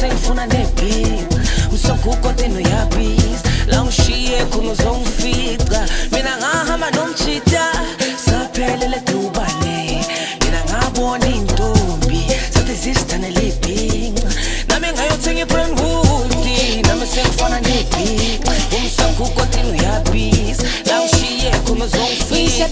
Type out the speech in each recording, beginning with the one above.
sengifuna nebhinqa usokukote noyabhiza la ungishiye khona uzongifica mina ngahamba nomchita saphelele dubane mina ngabona intombi sathi zisithandele ibhinqa nami ngayothenga ibrandwood nami sengifana nebhinqa umsokukote noyabhiza la ungishiye khona uzongifica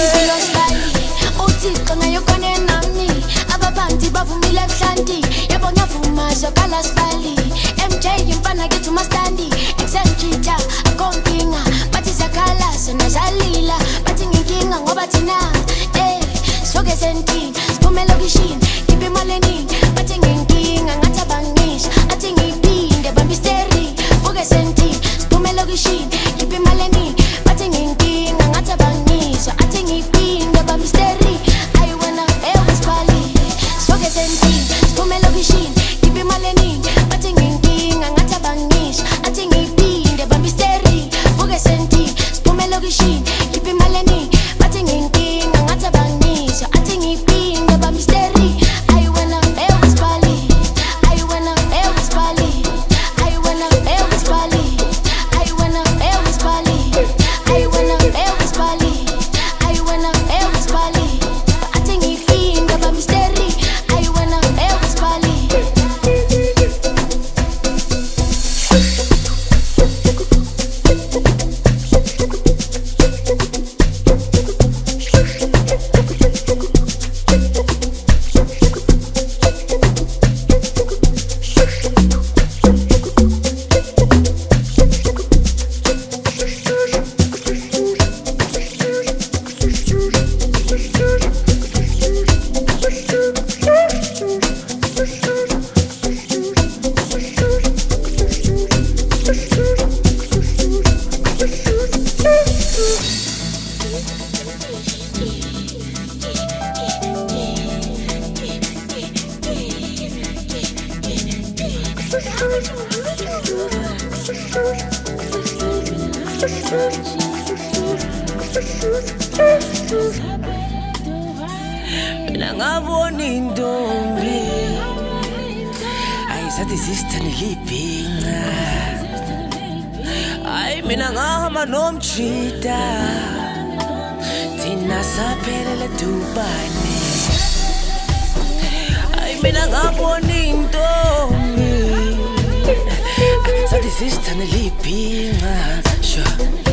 uthixo naye kone nami ababantu bavumile kuhlanti yebo ngavuma zokala sibali MJ imfana kithi umastandi exenchita akonkinga bathi zakhala sona zalila bathi nginkinga ngoba thina soke senti siphume lokishini ibe maleni bathi nginkinga ngathi abangisha athi ngiphinde bambisteri soke senti siphume lokishini ibe maleni bathi nginkinga ngathi abangisha athi ngiphinde bambisteri mina ngabona intombi ayisathi zisithandele ibhinqa ayi mina ngahamba nomchita thina saphelele dubane ayi mina ngabona intombi sathi zisithandele ibhinqa sure